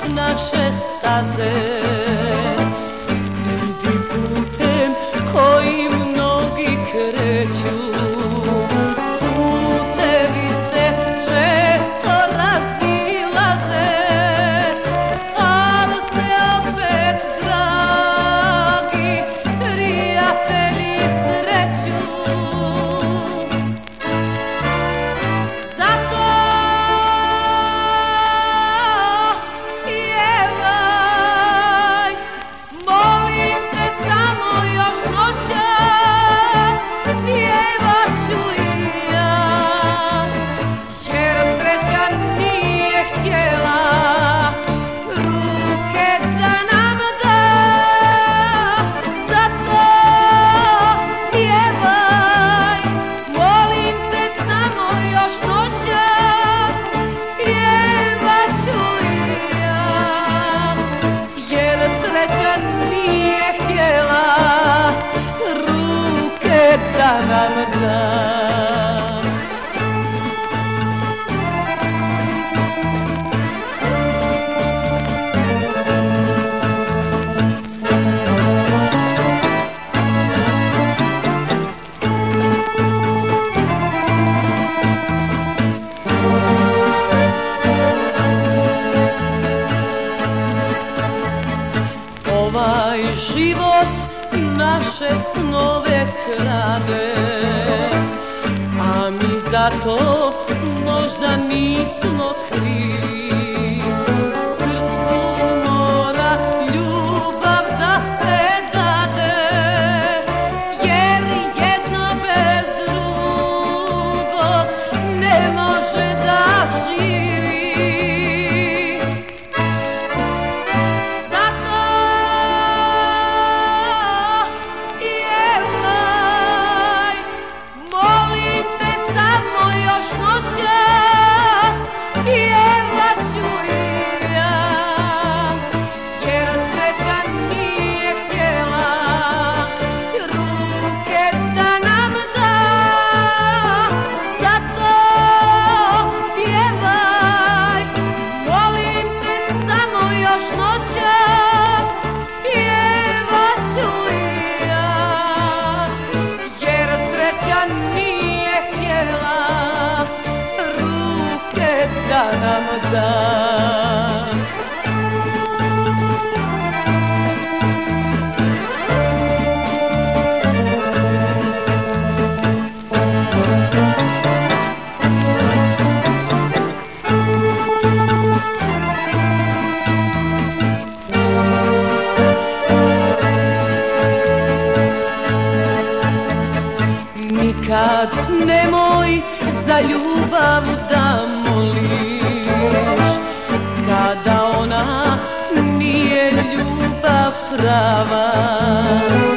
naše staze. Idi putem kojim mnogi kreću, putevi se često razilaze, ali se opet dragi prijatelji sreću. Zato pjevaj, molim te samo još noćas, pjevat ću i ja, jer sreća nije htjela ruke da nam da. Zato pjevaj, molim te samo još noćas, pjevat ću i ja, jer sreća nije htjela ruke da nam da. Ovaj život naše snove krade, a mi za to možda nismo krivi. Srcu mora ljubav da se dade, jer jedno bez drugog ne može da živi. Da nam da. Nikad nemoj za ljubav da moliš, kada ona nije ljubav prava.